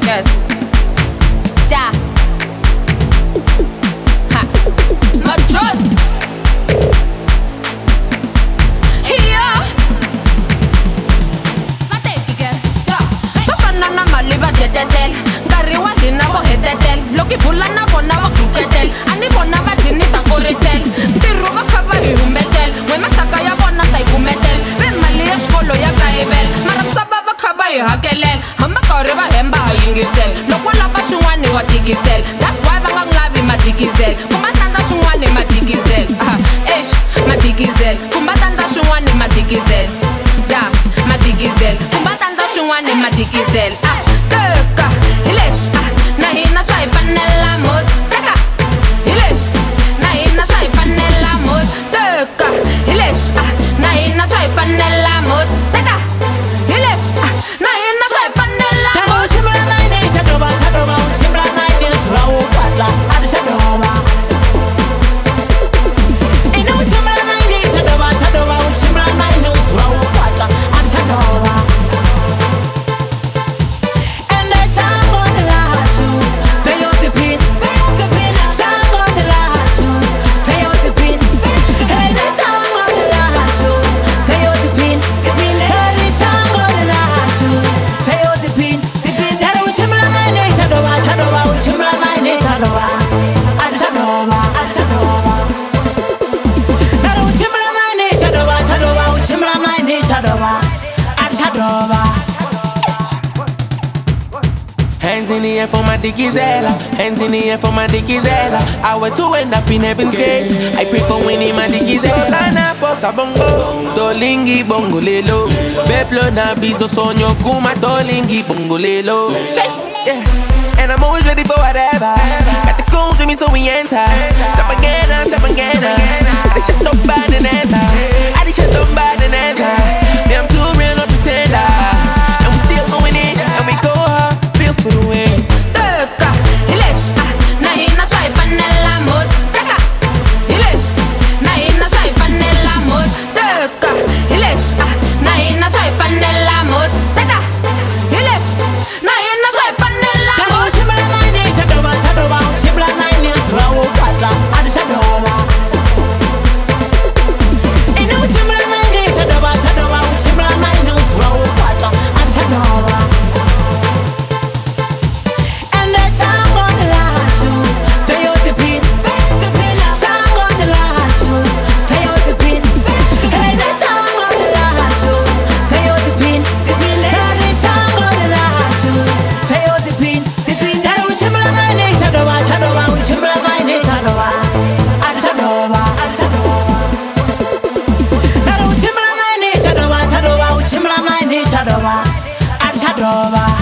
Yes. Da. Ha. Matros. Here. Matekike. Ja. Sofana na maliba tetetel. Ngariwa hina bo hetetel. Loki bulana bona wa kuketel. Ani bona ba dinita korisel. Tiru ba khaba hi humbetel. We mashaka ya bona tai kumetel. Be mali ya skolo ya kaibel. Mara kusaba ba khaba hi hakelel. Hamba kore ba hemba yingisel. Lokola ba shwani wa digisel. That's why ba ngangabi madigisel. Kumatanda shwani madigisel. Eish madigisel. Kumatanda shwani madigisel. Da madigisel. Kumatanda shwani madigisel. Teka hilesh. Na hina shai vanilla mos. Teka hilesh. Na hina shai vanilla mos. Teka hilesh. Na hina shai vanilla mos. Teka hilesh. Na hina shai vanilla mos. Shimla nine shadoba shadoba shimla nine throw pata ad shadoba. Ino shimla nine shadoba shadoba shimla nine throw pata ad shadoba. And I shall on the last shoe, take out the pin, shall on the last shoe, take out the pin. And I shall on the last shoe, take out the pin. And I shall on the last shoe, take out the pin. That was shimla nine shadoba shadoba shimla nine shadoba ad shadoba ad shadoba. That was shimla nine shadoba shadoba shimla nine shadoba ad shadoba. Hands in the air for my dickizella. Hands in the air for my dickizella. I was to end up in heaven's gate. I pray for winning my dickizella. Sana posa bongo, dolingi bongo lelo. Beplo na bizo sonyo kuma dolingi bongo lelo. Yeah. And I'm always ready for whatever. Got the goons with me so we enter. Stop again, stop again. I just shut up bad and answer. I just shut up bad and answer. Me I'm too real, no pretender. And we still going in, and we go hard, feel for the win. Teka hilesh. Na hina shai vanilla mos. Teka hilesh. Na hina shai vanilla mos. Teka hilesh. Na hina shai vanilla mos. Teka hilesh. Na hina shai vanilla That mos. was shimla nine shadoba shadoba shimla nine throw pata ad shadoba. Ino shimla nine shadoba shadoba shimla nine throw pata ad shadoba. And I shall on the last shoe, take out the pin. Shall on the last shoe, take out the pin. And I shall on the last shoe, take out the pin. And I shall on the last shoe, take out the pin. That was shimla nine shadoba shadoba shimla nine shadoba ad shadoba ad shadoba. That was shimla nine shadoba shadoba shimla nine shadoba ad shadoba.